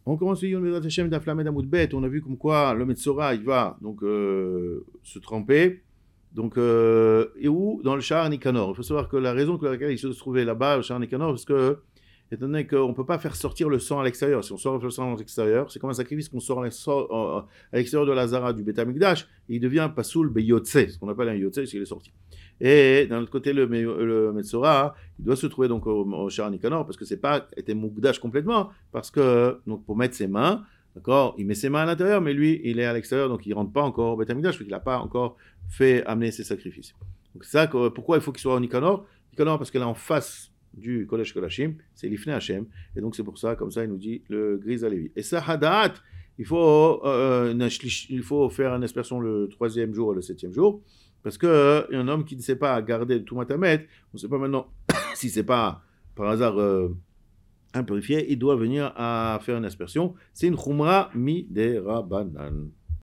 On commence à Bezrat Hashem d'Aflamed Amoudbet. On a vu comme quoi le Metzora il va donc se tremper. Donc, et où dans le Sha'ar Nikanor. Il faut savoir que la raison pour laquelle il se trouvait là-bas, le Sha'ar Nikanor, parce que, étant donné qu'on ne peut pas faire sortir le sang à l'extérieur, si on sort le sang à l'extérieur, c'est comme un sacrifice qu'on sort à l'extérieur de la Zara du Beth Amikdash, il devient Pasoul Beyotse, ce qu'on appelle un Yotse, s'il est sorti. Et d'un autre côté, le Metzora, il doit se trouver donc au Sha'ar Nikanor, parce que c'est pas été Mukdash complètement, parce que, donc pour mettre ses mains, d'accord, il met ses mains à l'intérieur, mais lui, il est à l'extérieur, donc il ne rentre pas encore au Beth Amikdash, parce qu'il n'a pas encore fait amener ses sacrifices. Donc c'est ça, pourquoi il faut qu'il soit au Nikanor? Nikanor, parce qu'elle est en face du Kodesh Kodashim, c'est l'Ifnei Hashem, et donc c'est pour ça, comme ça, il nous dit le Gris à Lévi. Et ça, Hadat, il faut faire une aspersion le 3e jour et le 7e jour, parce qu'un homme qui ne sait pas garder tout matamet, on ne sait pas maintenant si c'est pas par hasard impurifié, il doit venir à faire une aspersion. C'est une Khumra mi de Rabanan.